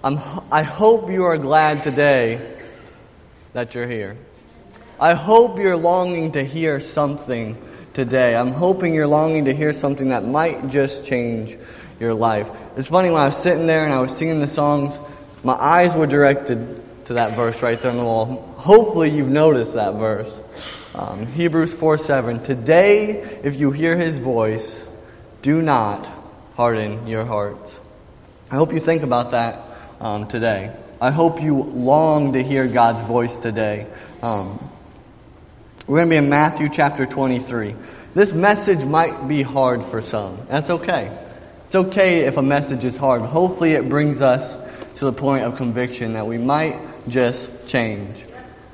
I hope you are glad today that you're here. I hope you're longing to hear something today. I'm hoping you're longing to hear something that might just change your life. It's funny, when I was sitting there and I was singing the songs, my eyes were directed to that verse right there on the wall. Hopefully you've noticed that verse. Hebrews 4:7. Today, if you hear His voice, do not harden your hearts. I hope you think about that today. I hope you long to hear God's voice today. We're going to be in Matthew chapter 23. This message might be hard for some. That's okay. It's okay if a message is hard. Hopefully it brings us to the point of conviction that we might just change.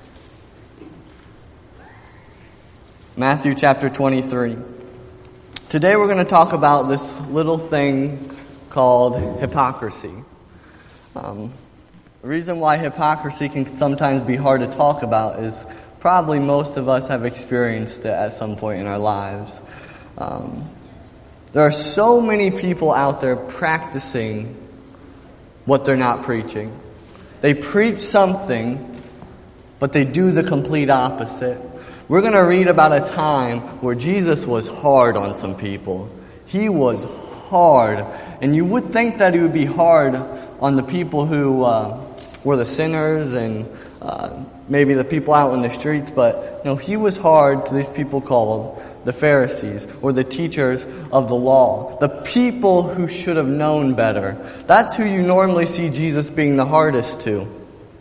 Matthew chapter 23. Today we're going to talk about this little thing called hypocrisy. The reason why hypocrisy can sometimes be hard to talk about is probably most of us have experienced it at some point in our lives. There are so many people out there practicing what they're not preaching. They preach something, but they do the complete opposite. We're going to read about a time where Jesus was hard on some people. He was hard. And you would think that He would be hard on the people who were the sinners and maybe the people out in the streets. But no, He was hard to these people called the Pharisees, or the teachers of the law. The people who should have known better. That's who you normally see Jesus being the hardest to.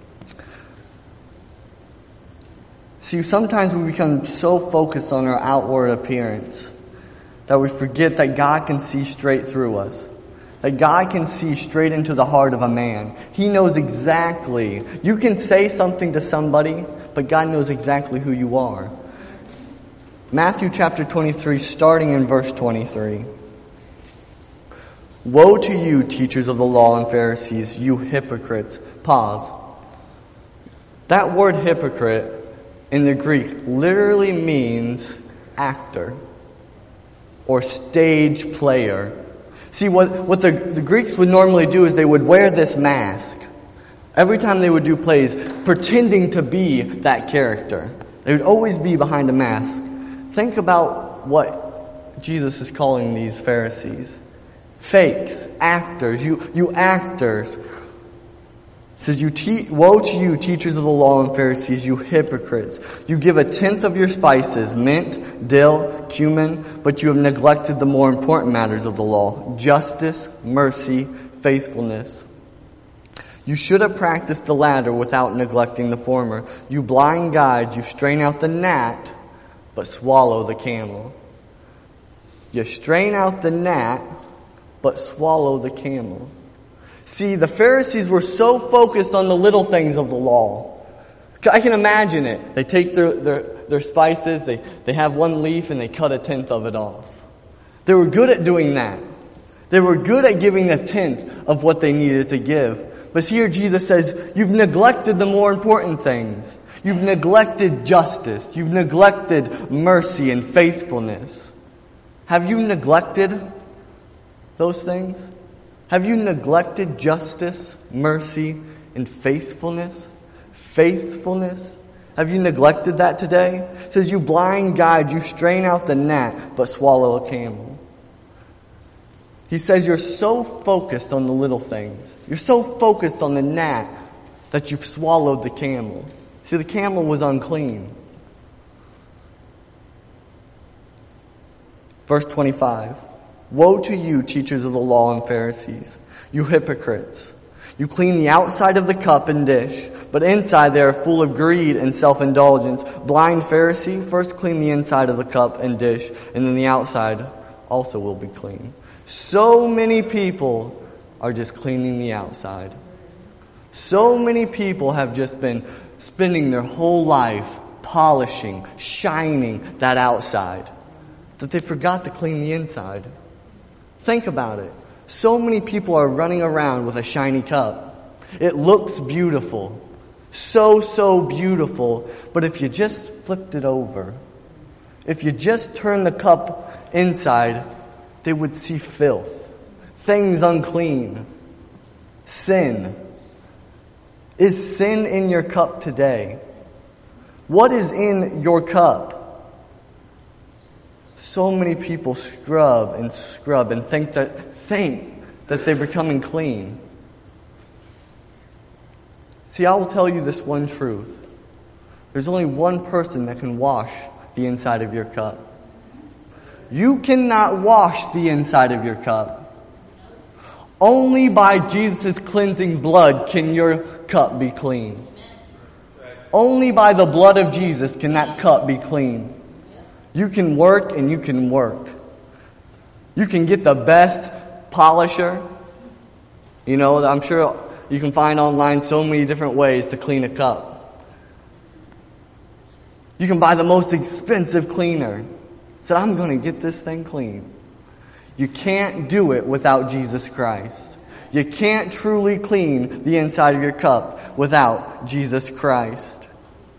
See, sometimes we become so focused on our outward appearance that we forget that God can see straight through us. That God can see straight into the heart of a man. He knows exactly. You can say something to somebody, but God knows exactly who you are. Matthew chapter 23, starting in verse 23. Woe to you, teachers of the law and Pharisees, you hypocrites. Pause. That word hypocrite in the Greek literally means actor or stage player. See, what the Greeks would normally do is they would wear this mask every time they would do plays, pretending to be that character. They would always be behind a mask. Think about what Jesus is calling these Pharisees. Fakes, actors, you actors. It says, woe to you, teachers of the law and Pharisees, you hypocrites. You give 1/10 of your spices, mint, dill, cumin, but you have neglected the more important matters of the law, justice, mercy, faithfulness. You should have practiced the latter without neglecting the former. You blind guides, you strain out the gnat, but swallow the camel. You strain out the gnat, but swallow the camel. See, the Pharisees were so focused on the little things of the law. I can imagine it. They take their spices, they have one leaf, and they cut 1/10 of it off. They were good at doing that. They were good at giving 1/10 of what they needed to give. But here Jesus says, you've neglected the more important things. You've neglected justice. You've neglected mercy and faithfulness. Have you neglected those things? Have you neglected justice, mercy, and faithfulness? Faithfulness? Have you neglected that today? It says, you blind guide, you strain out the gnat, but swallow a camel. He says you're so focused on the little things. You're so focused on the gnat that you've swallowed the camel. See, the camel was unclean. Verse 25. Woe to you, teachers of the law and Pharisees, you hypocrites. You clean the outside of the cup and dish, but inside they are full of greed and self-indulgence. Blind Pharisee, first clean the inside of the cup and dish, and then the outside also will be clean. So many people are just cleaning the outside. So many people have just been spending their whole life polishing, shining that outside, that they forgot to clean the inside. Think about it. So many people are running around with a shiny cup. It looks beautiful. So beautiful. But if you just flipped it over, if you just turned the cup inside, they would see filth, things unclean, sin, Is sin in your cup today? What is in your cup? So many people scrub and think that they're becoming clean. See, I will tell you this one truth. There's only one person that can wash the inside of your cup. You cannot wash the inside of your cup. Only by Jesus' cleansing blood can your cup be clean. Only by the blood of Jesus can that cup be clean. You can work and you can work. You can get the best polisher. You know, I'm sure you can find online so many different ways to clean a cup. You can buy the most expensive cleaner. Say, I'm going to get this thing clean. You can't do it without Jesus Christ. You can't truly clean the inside of your cup without Jesus Christ.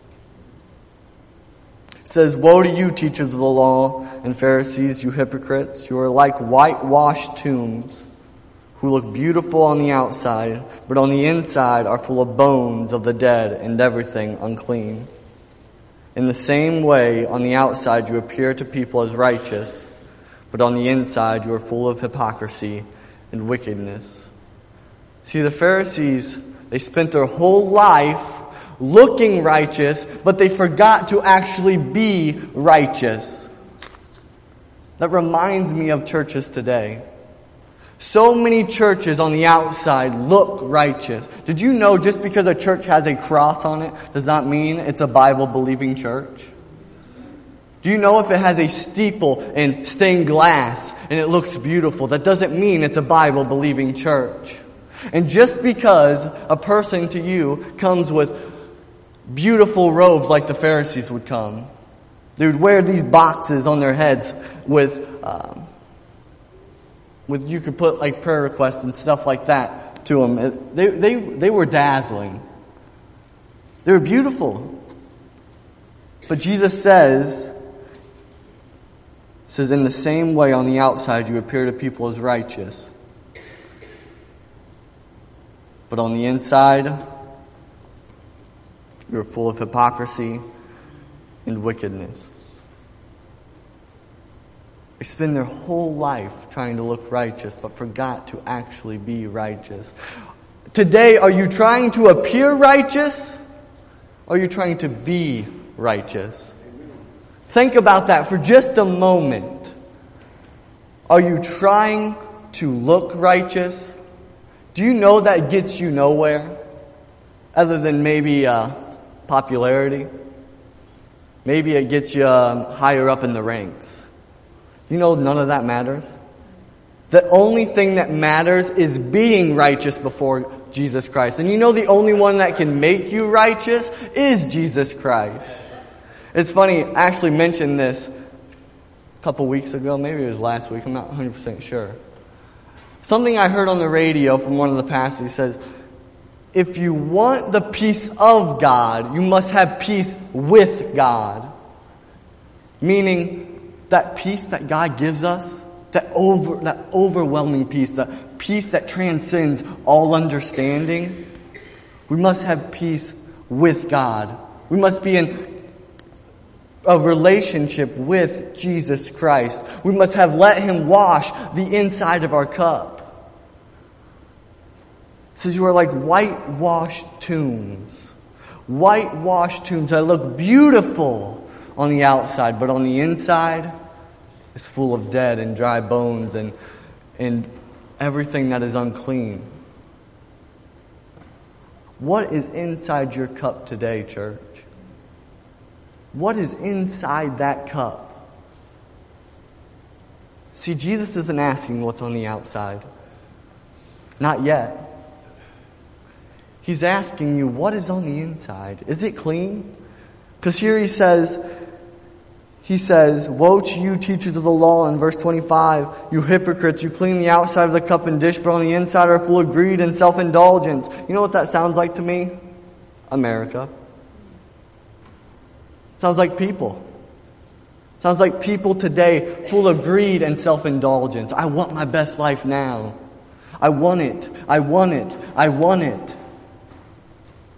It says, "Woe to you, teachers of the law and Pharisees, you hypocrites! You are like whitewashed tombs, who look beautiful on the outside, but on the inside are full of bones of the dead and everything unclean. In the same way, on the outside you appear to people as righteous, but on the inside you are full of hypocrisy and wickedness." See, the Pharisees, they spent their whole life looking righteous, but they forgot to actually be righteous. That reminds me of churches today. So many churches on the outside look righteous. Did you know just because a church has a cross on it does not mean it's a Bible-believing church? Do you know if it has a steeple and stained glass and it looks beautiful, that doesn't mean it's a Bible-believing church? And just because a person to you comes with beautiful robes like the Pharisees would come, they would wear these boxes on their heads with you could put like prayer requests and stuff like that to them. They were dazzling. They were beautiful. But Jesus says, in the same way on the outside you appear to people as righteous, but on the inside you're full of hypocrisy and wickedness. They spend their whole life trying to look righteous, but forgot to actually be righteous. Today, are you trying to appear righteous? Or are you trying to be righteous? Think about that for just a moment. Are you trying to look righteous? Do you know that gets you nowhere? Other than maybe popularity? Maybe it gets you higher up in the ranks. You know none of that matters. The only thing that matters is being righteous before Jesus Christ. And you know the only one that can make you righteous is Jesus Christ. It's funny, I actually mentioned this a couple weeks ago. Maybe it was last week. I'm not 100% sure. Something I heard on the radio from one of the pastors. He says, if you want the peace of God, you must have peace with God. Meaning, that peace that God gives us, that overwhelming peace, that peace that transcends all understanding, we must have peace with God. We must be in a relationship with Jesus Christ. We must have let Him wash the inside of our cup. It says you are like whitewashed tombs. Whitewashed tombs that look beautiful on the outside, but on the inside, it's full of dead and dry bones and everything that is unclean. What is inside your cup today, church? What is inside that cup? See, Jesus isn't asking what's on the outside. Not yet. He's asking you, what is on the inside? Is it clean? Because here he says, "Woe to you, teachers of the law," in verse 25, "you hypocrites, you clean the outside of the cup and dish, but on the inside are full of greed and self-indulgence." You know what that sounds like to me? America. Sounds like people. Sounds like people today full of greed and self-indulgence. I want my best life now. I want it. I want it. I want it.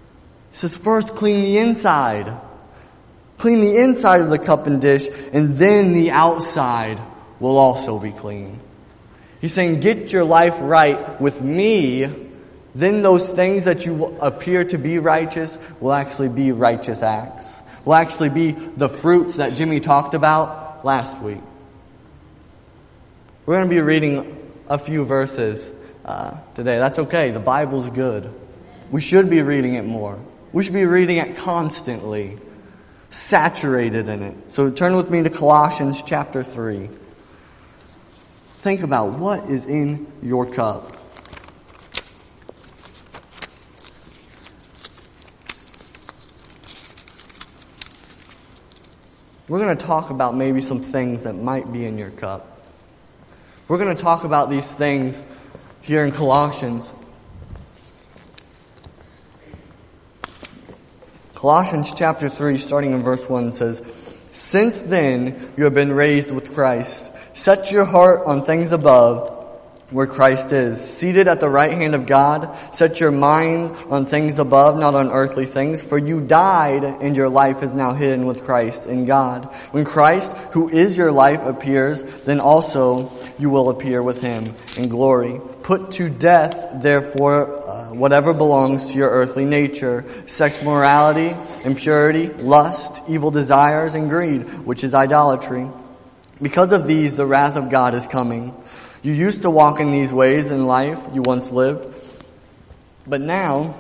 He says, first clean the inside. Clean the inside of the cup and dish, and then the outside will also be clean. He's saying, get your life right with me, then those things that you appear to be righteous will actually be righteous acts. Will actually be the fruits that Jimmy talked about last week. We're going to be reading a few verses today. That's okay. The Bible's good. We should be reading it more. We should be reading it constantly. Saturated in it. So turn with me to Colossians chapter 3. Think about what is in your cup. We're going to talk about maybe some things that might be in your cup. We're going to talk about these things here in Colossians. Colossians chapter 3, starting in verse 1, says, "Since then you have been raised with Christ. Set your heart on things above, where Christ is, seated at the right hand of God. Set your mind on things above, not on earthly things. For you died, and your life is now hidden with Christ in God. When Christ, who is your life, appears, then also you will appear with him in glory. Put to death, therefore, whatever belongs to your earthly nature: sexual morality, impurity, lust, evil desires, and greed, which is idolatry. Because of these, the wrath of God is coming. You used to walk in these ways in life you once lived, but now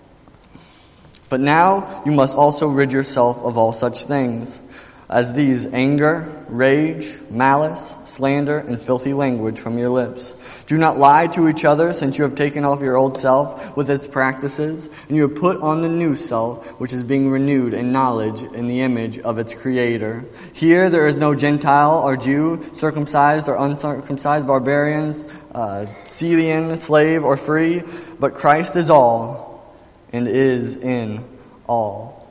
you must also rid yourself of all such things as these: anger, rage, malice, slander, and filthy language from your lips. Do not lie to each other, since you have taken off your old self with its practices, and you have put on the new self, which is being renewed in knowledge in the image of its Creator. Here there is no Gentile or Jew, circumcised or uncircumcised, barbarians, Scythian, slave or free, but Christ is all and is in all."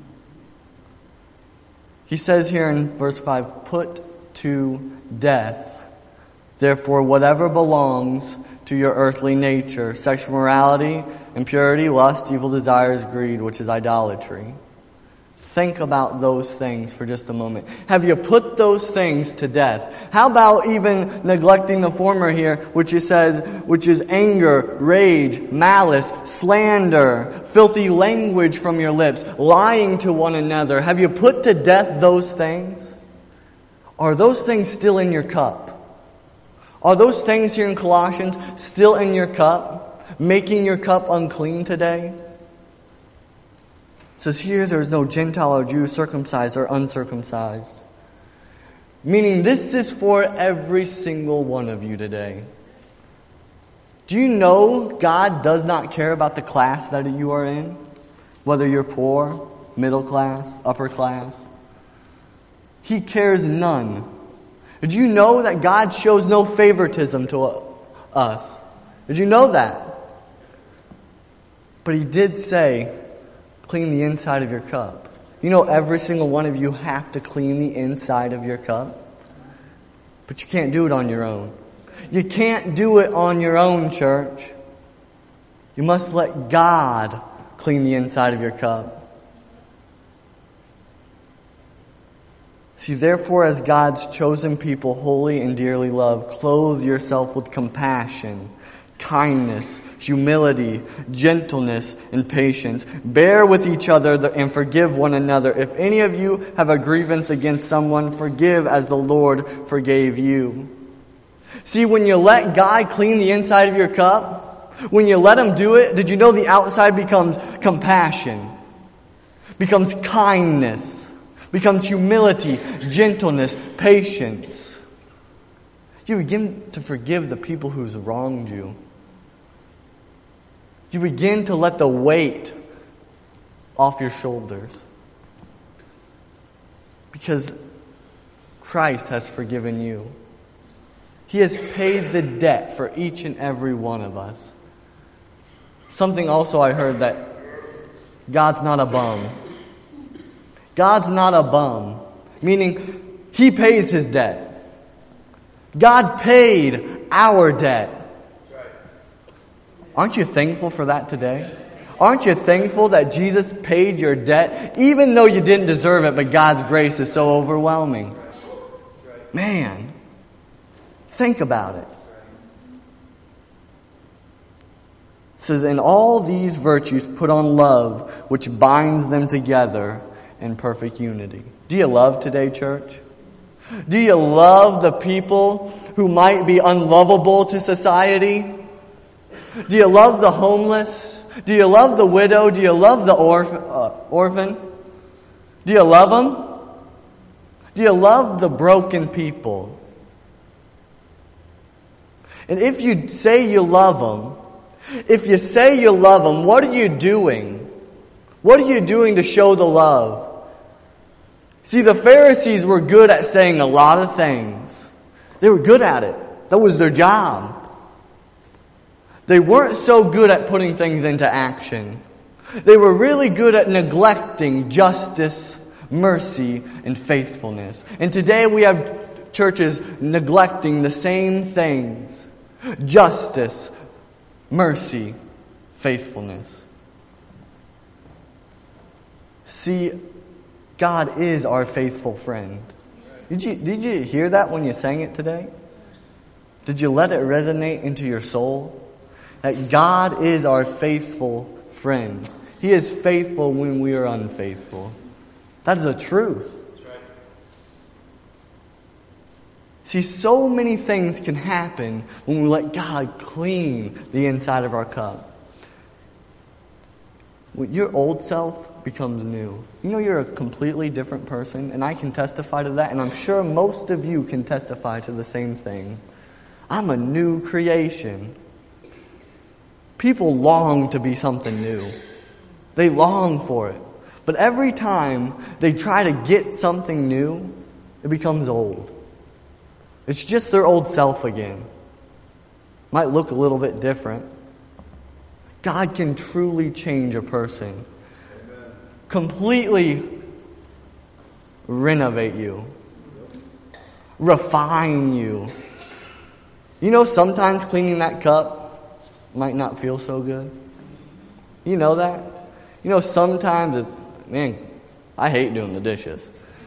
He says here in verse 5, "Put to death, therefore, whatever belongs to your earthly nature: sexual morality, impurity, lust, evil desires, greed, which is idolatry." Think about those things for just a moment. Have you put those things to death? How about even neglecting the former here, which is anger, rage, malice, slander, filthy language from your lips, lying to one another? Have you put to death those things? Are those things still in your cup? Are those things here in Colossians still in your cup, making your cup unclean today? It says here there is no Gentile or Jew, circumcised or uncircumcised. Meaning this is for every single one of you today. Do you know God does not care about the class that you are in? Whether you're poor, middle class, upper class. He cares none. Did you know that God shows no favoritism to us? Did you know that? But He did say, clean the inside of your cup. You know, every single one of you have to clean the inside of your cup. But you can't do it on your own. You can't do it on your own, church. You must let God clean the inside of your cup. See, therefore, as God's chosen people, holy and dearly loved, clothe yourself with compassion, kindness, humility, gentleness, and patience. Bear with each other and forgive one another. If any of you have a grievance against someone, forgive as the Lord forgave you. See, when you let God clean the inside of your cup, when you let Him do it, did you know the outside becomes compassion, becomes kindness, becomes humility, gentleness, patience. You begin to forgive the people who's wronged you. You begin to let the weight off your shoulders. Because Christ has forgiven you. He has paid the debt for each and every one of us. Something also I heard, that God's not a bum. God's not a bum. Meaning, He pays His debt. God paid our debt. Aren't you thankful for that today? Aren't you thankful that Jesus paid your debt, even though you didn't deserve it, but God's grace is so overwhelming? Man, think about it. It says, in all these virtues put on love, which binds them together in perfect unity. Do you love today, church? Do you love the people who might be unlovable to society? Do you love the homeless? Do you love the widow? Do you love the orphan? Do you love them? Do you love the broken people? And if you say you love them, if you say you love them, what are you doing? What are you doing to show the love? See, the Pharisees were good at saying a lot of things. They were good at it. That was their job. They weren't so good at putting things into action. They were really good at neglecting justice, mercy, and faithfulness. And today we have churches neglecting the same things. Justice, mercy, faithfulness. See, God is our faithful friend. Did you hear that when you sang it today? Did you let it resonate into your soul? That God is our faithful friend. He is faithful when we are unfaithful. That is a truth. See, so many things can happen when we let God clean the inside of our cup. When your old self becomes new. You know you're a completely different person, and I can testify to that, and I'm sure most of you can testify to the same thing. I'm a new creation. People long to be something new. They long for it. But every time they try to get something new, it becomes old. It's just their old self again. Might look a little bit different. God can truly change a person. Amen. Completely renovate you. Refine you. You know, sometimes cleaning that cup might not feel so good. You know that? You know, sometimes it's, man, I hate doing the dishes.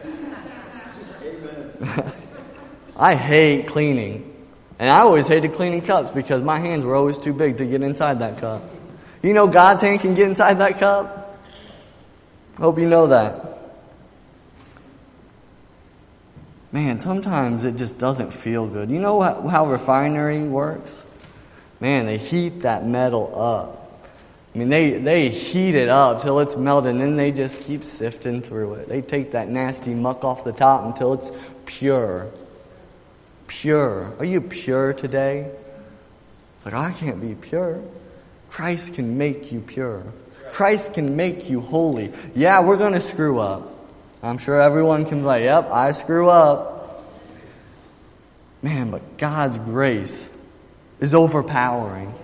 I hate cleaning. And I always hated cleaning cups because my hands were always too big to get inside that cup. You know God's hand can get inside that cup? Hope you know that. Man, sometimes it just doesn't feel good. You know how refinery works? Man, they heat that metal up. I mean, they heat it up till it's melted, and then they just keep sifting through it. They take that nasty muck off the top until it's pure. Pure. Are you pure today? It's like, I can't be pure. Christ can make you pure. Christ can make you holy. Yeah, we're going to screw up. I'm sure everyone can be like, yep, I screw up. Man, but God's grace is overpowering.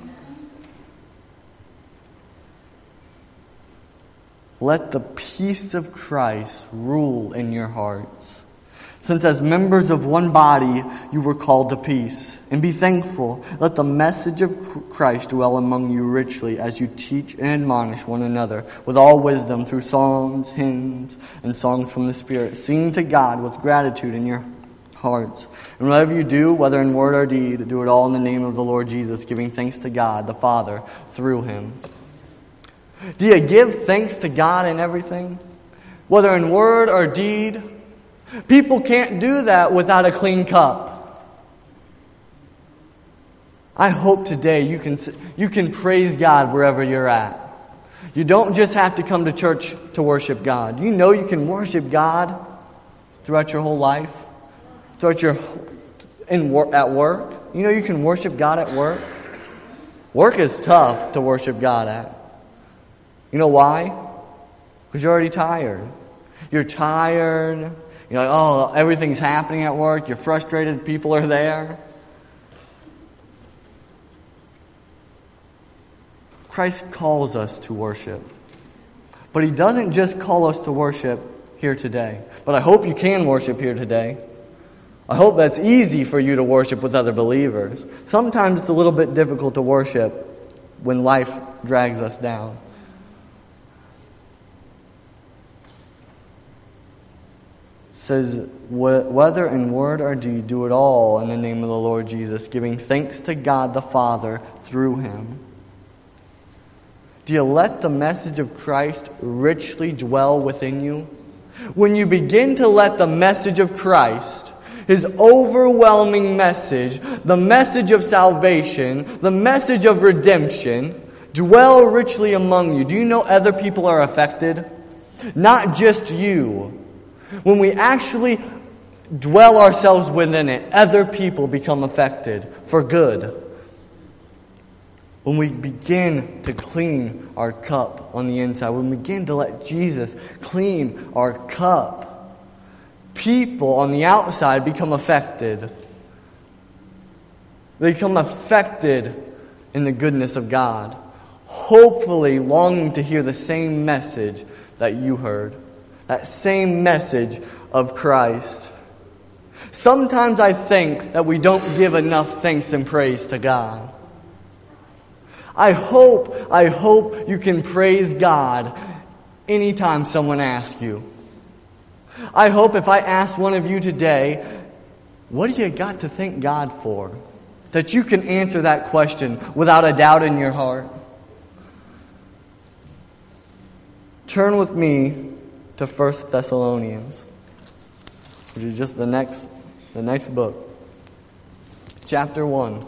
Let the peace of Christ rule in your hearts. Since as members of one body you were called to peace. And be thankful. Let the message of Christ dwell among you richly as you teach and admonish one another with all wisdom through psalms, hymns, and songs from the Spirit. Sing to God with gratitude in your hearts. And whatever you do, whether in word or deed, do it all in the name of the Lord Jesus, giving thanks to God the Father through Him. Do you give thanks to God in everything? Whether in word or deed? People can't do that without a clean cup. I hope today you can praise God wherever you're at. You don't just have to come to church to worship God. You know you can worship God throughout your whole life, throughout at work. You know you can worship God at work. Work is tough to worship God at. You know why? Because you're already tired. You're tired. You're like, oh, everything's happening at work. You're frustrated. People are there. Christ calls us to worship. But He doesn't just call us to worship here today. But I hope you can worship here today. I hope that's easy for you to worship with other believers. Sometimes it's a little bit difficult to worship when life drags us down. says, whether in word or deed, do it all in the name of the Lord Jesus, giving thanks to God the Father through him. Do you let the message of Christ richly dwell within you? When you begin to let the message of Christ, his overwhelming message, the message of salvation, the message of redemption, dwell richly among you, do you know other people are affected? Not just you. When we actually dwell ourselves within it, other people become affected for good. When we begin to clean our cup on the inside, when we begin to let Jesus clean our cup, people on the outside become affected. They become affected in the goodness of God, hopefully longing to hear the same message that you heard, that same message of Christ. Sometimes I think that we don't give enough thanks and praise to God. I hope you can praise God anytime someone asks you. I hope if I ask one of you today, what do you got to thank God for? That you can answer that question without a doubt in your heart. Turn with me to 1 Thessalonians, which is just the next book. Chapter 1.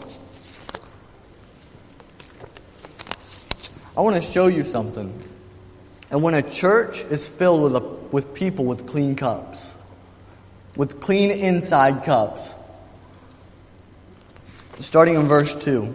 I want to show you something. And when a church is filled with people with clean cups, with clean inside cups, starting in verse 2,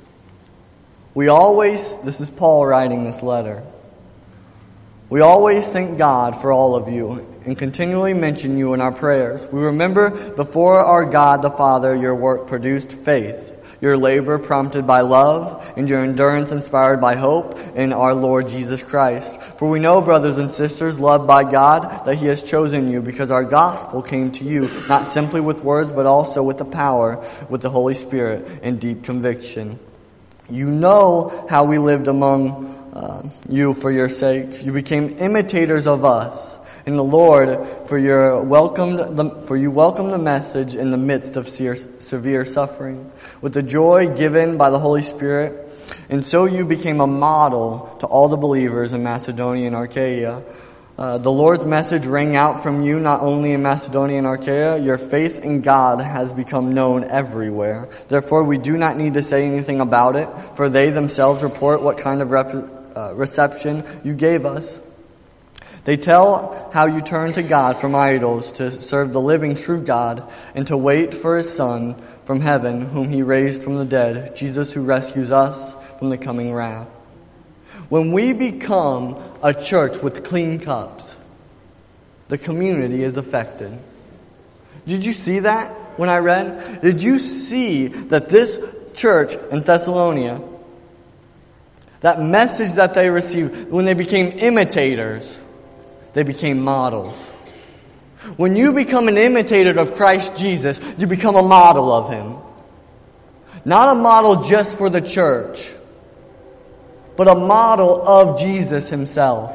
this is Paul writing this letter, we always thank God for all of you and continually mention you in our prayers. We remember before our God the Father your work produced faith, your labor prompted by love, and your endurance inspired by hope in our Lord Jesus Christ. For we know, brothers and sisters, loved by God, that he has chosen you because our gospel came to you, not simply with words, but also with the power, with the Holy Spirit, and deep conviction. You know how we lived among you for your sake. You became imitators of us in the Lord, for you welcomed the message in the midst of severe suffering, with the joy given by the Holy Spirit, and so you became a model to all the believers in Macedonia and Achaia. The Lord's message rang out from you not only in Macedonia and Achaia. Your faith in God has become known everywhere. Therefore, we do not need to say anything about it, for they themselves report what kind of reception you gave us. They tell how you turned to God from idols to serve the living true God and to wait for his Son from heaven, whom he raised from the dead, Jesus, who rescues us from the coming wrath. When we become a church with clean cups, the community is affected. Did you see that when I read? Did you see that this church in Thessalonica, that message that they received, when they became imitators, they became models. When you become an imitator of Christ Jesus, you become a model of him. Not a model just for the church, but a model of Jesus himself.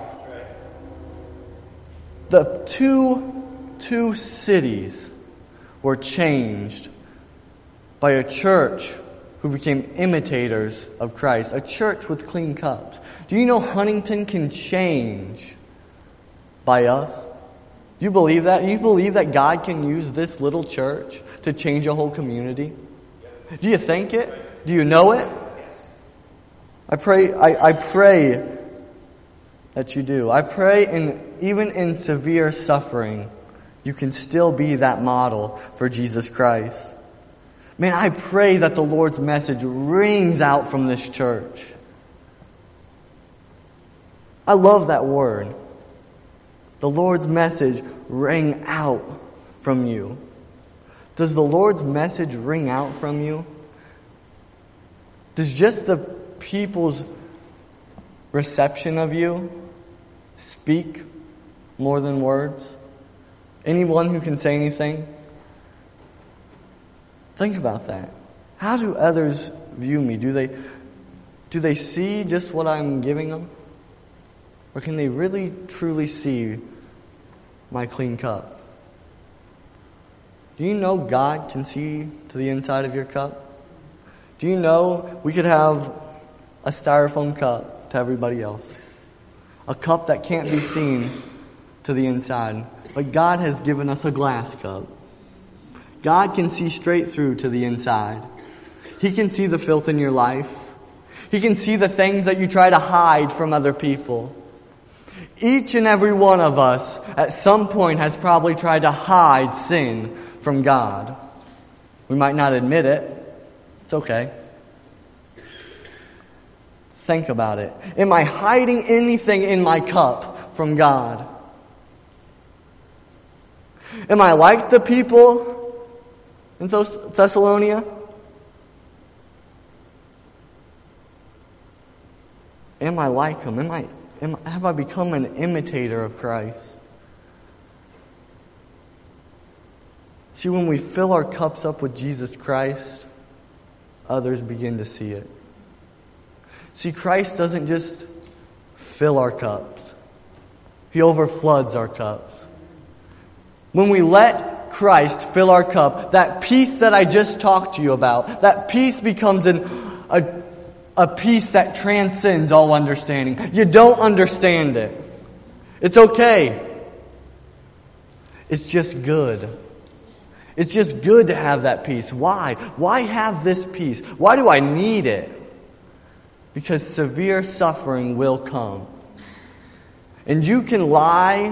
The two cities were changed by a church who became imitators of Christ. A church with clean cups. Do you know Huntington can change by us? Do you believe that? Do you believe that God can use this little church to change a whole community? Do you think it? Do you know it? I pray that you do. I pray even in severe suffering, you can still be that model for Jesus Christ. Man, I pray that the Lord's message rings out from this church. I love that word. The Lord's message ring out from you. Does the Lord's message ring out from you? Does just the people's reception of you speak more than words? Anyone who can say anything? Think about that. How do others view me? Do they see just what I'm giving them? Or can they really, truly see my clean cup? Do you know God can see to the inside of your cup? Do you know we could have a styrofoam cup to everybody else? A cup that can't be seen to the inside. But God has given us a glass cup. God can see straight through to the inside. He can see the filth in your life. He can see the things that you try to hide from other people. Each and every one of us at some point has probably tried to hide sin from God. We might not admit it. It's okay. Think about it. Am I hiding anything in my cup from God? Am I like the people in Thessalonica? Am I like them? Have I become an imitator of Christ? See, when we fill our cups up with Jesus Christ, others begin to see it. See, Christ doesn't just fill our cups. He overfloods our cups. When we let Christ fill our cup, that peace that I just talked to you about, that peace becomes a peace that transcends all understanding. You don't understand it. It's okay. It's just good. It's just good to have that peace. Why? Why have this peace? Why do I need it? Because severe suffering will come. And you can lie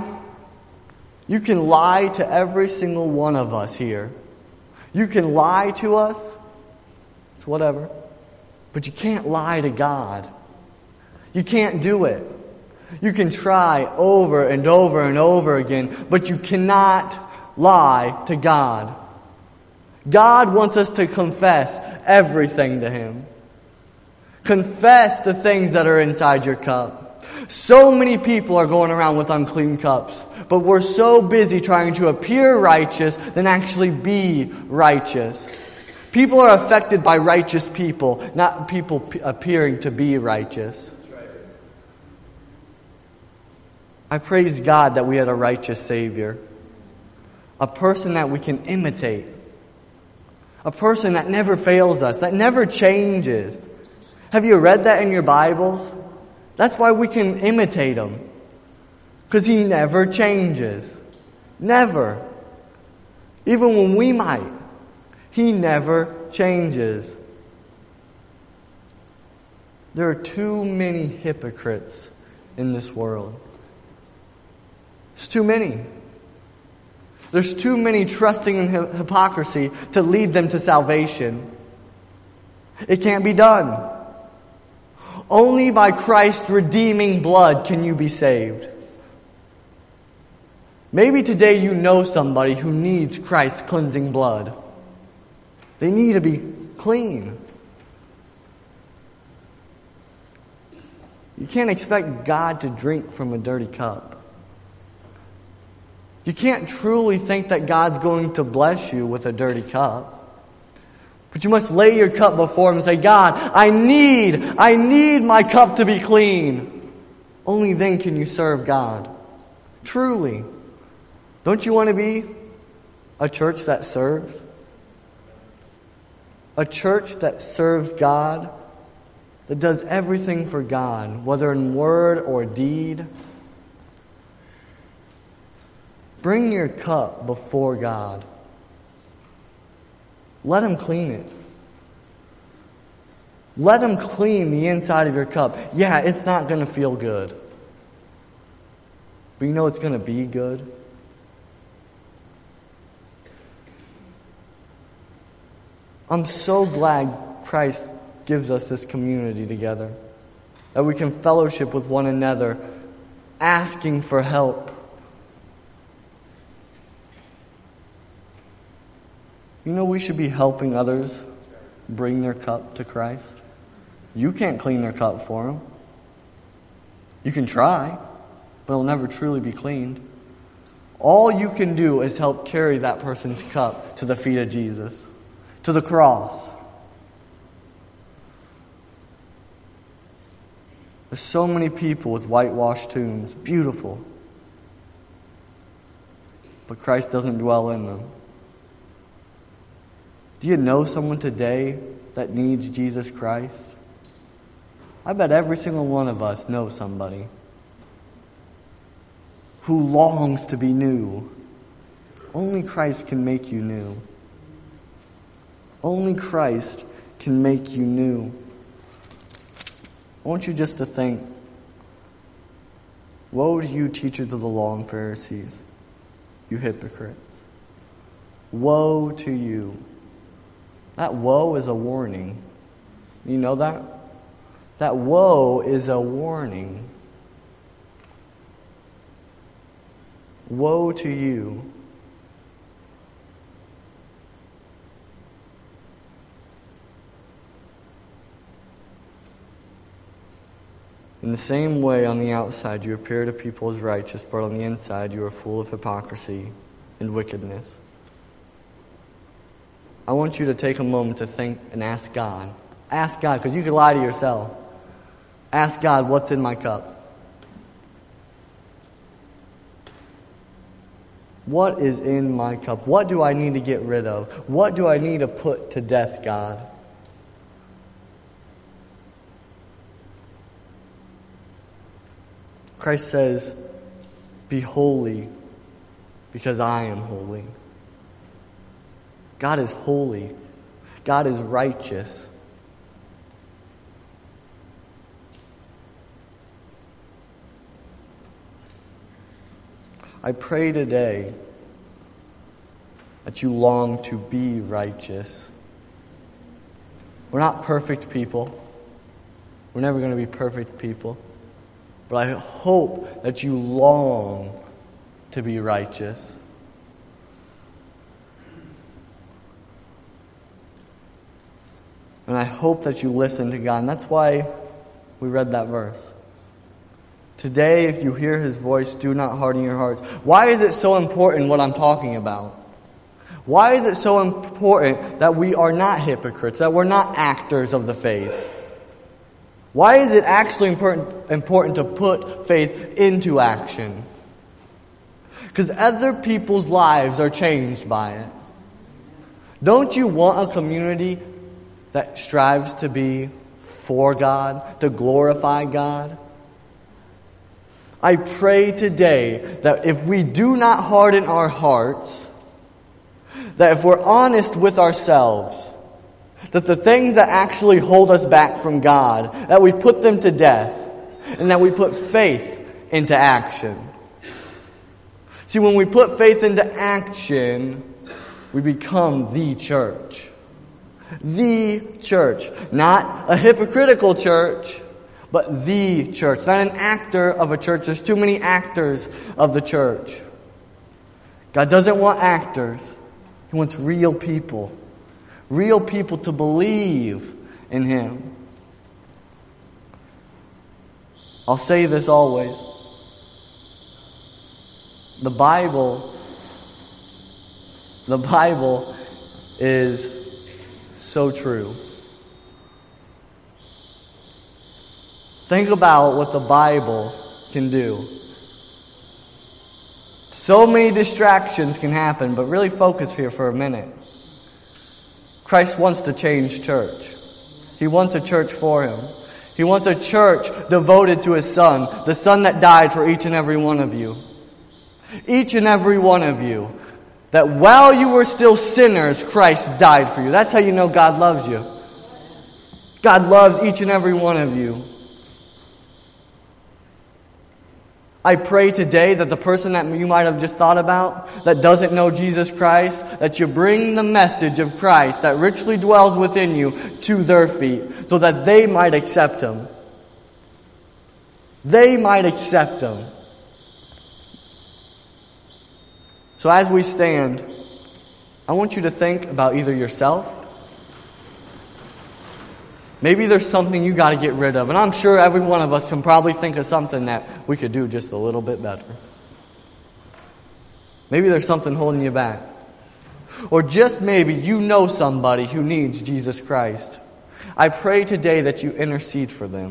to every single one of us here. You can lie to us. It's whatever. But you can't lie to God. You can't do it. You can try over and over and over again, but you cannot lie to God. God wants us to confess everything to Him. Confess the things that are inside your cup. So many people are going around with unclean cups, but we're so busy trying to appear righteous than actually be righteous. People are affected by righteous people, not people appearing to be righteous. I praise God that we had a righteous Savior. A person that we can imitate. A person that never fails us, that never changes. Have you read that in your Bibles? That's why we can imitate Him. Because He never changes. Never. Even when we might. He never changes. There are too many hypocrites in this world. There's too many. There's too many trusting in hypocrisy to lead them to salvation. It can't be done. Only by Christ's redeeming blood can you be saved. Maybe today you know somebody who needs Christ's cleansing blood. They need to be clean. You can't expect God to drink from a dirty cup. You can't truly think that God's going to bless you with a dirty cup. But you must lay your cup before Him and say, God, I need my cup to be clean. Only then can you serve God. Truly. Don't you want to be a church that serves? A church that serves God, that does everything for God, whether in word or deed. Bring your cup before God. Let Him clean it. Let Him clean the inside of your cup. Yeah, it's not going to feel good. But you know it's going to be good. I'm so glad Christ gives us this community together. That we can fellowship with one another, asking for help. You know we should be helping others bring their cup to Christ. You can't clean their cup for them. You can try, but it'll never truly be cleaned. All you can do is help carry that person's cup to the feet of Jesus, to the cross. There's so many people with whitewashed tombs, beautiful, but Christ doesn't dwell in them. Do you know someone today that needs Jesus Christ? I bet every single one of us knows somebody who longs to be new. Only Christ can make you new. Only Christ can make you new. I want you just to think, woe to you, teachers of the law and Pharisees, you hypocrites. Woe to you. That woe is a warning. You know that? That woe is a warning. Woe to you. In the same way, on the outside, you appear to people as righteous, but on the inside, you are full of hypocrisy and wickedness. I want you to take a moment to think and ask God. Ask God, because you could lie to yourself. Ask God, what's in my cup? What is in my cup? What do I need to get rid of? What do I need to put to death, God? Christ says, be holy because I am holy. God is holy. God is righteous. I pray today that you long to be righteous. We're not perfect people. We're never going to be perfect people. But I hope that you long to be righteous. And I hope that you listen to God. And that's why we read that verse. Today, if you hear His voice, do not harden your hearts. Why is it so important what I'm talking about? Why is it so important that we are not hypocrites, that we're not actors of the faith? Why is it actually important to put faith into action? Because other people's lives are changed by it. Don't you want a community that strives to be for God, to glorify God? I pray today that if we do not harden our hearts, that if we're honest with ourselves, that the things that actually hold us back from God, that we put them to death, and that we put faith into action. See, when we put faith into action, we become the church. The church. Not a hypocritical church, but the church. Not an actor of a church. There's too many actors of the church. God doesn't want actors. He wants real people. Real people to believe in Him. I'll say this always. The Bible is so true. Think about what the Bible can do. So many distractions can happen, but really focus here for a minute. Christ wants to change church. He wants a church for Him. He wants a church devoted to His Son, the Son that died for each and every one of you. Each and every one of you. That while you were still sinners, Christ died for you. That's how you know God loves you. God loves each and every one of you. I pray today that the person that you might have just thought about, that doesn't know Jesus Christ, that you bring the message of Christ that richly dwells within you to their feet, so that they might accept Him. They might accept Him. So as we stand, I want you to think about either yourself. Maybe there's something you got to get rid of. And I'm sure every one of us can probably think of something that we could do just a little bit better. Maybe there's something holding you back. Or just maybe you know somebody who needs Jesus Christ. I pray today that you intercede for them.